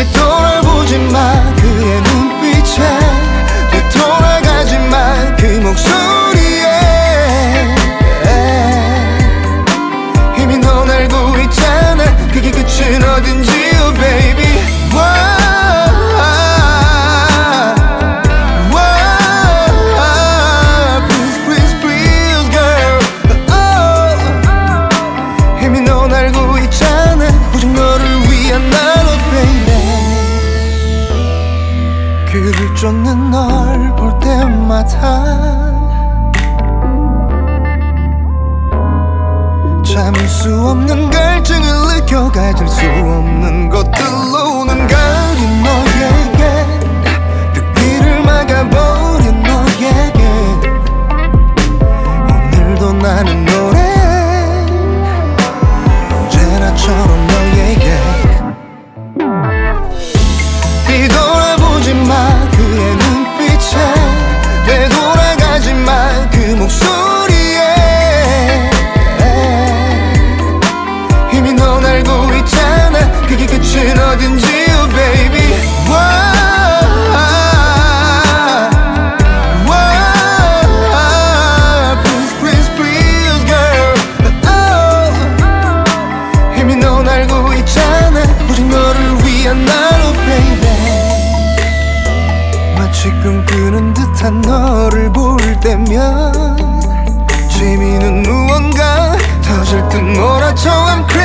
되돌아보지 마 그의 눈빛에 되돌아가지 마 그 목소리에 이미 넌 알고 있잖아 그게 끝은 어딘지 oh baby please please please girl 이미 넌 알고 있잖아 오직 너를 위한 나로 baby 그를 쫓는 널 볼 때마다 참을 수 없는 갈증을 느껴 가질 수 없는 것들로 눈 가린 너에게 그 길을 막아버린 너에게 오늘도 나는 노래 언제나처럼 너에게 뒤돌아보지 마 그의 눈빛에 되돌아가지 마 그 목소리에 이미 넌 알고 있잖아 그게 끝은 어딘지 oh baby please please please girl 이미 넌 알고 있잖아 오직 너를 위한 나로 baby 마치 꿈꾸는 듯한 너를 볼 때면 재미는 무언가 터질 듯 몰아쳐 I'm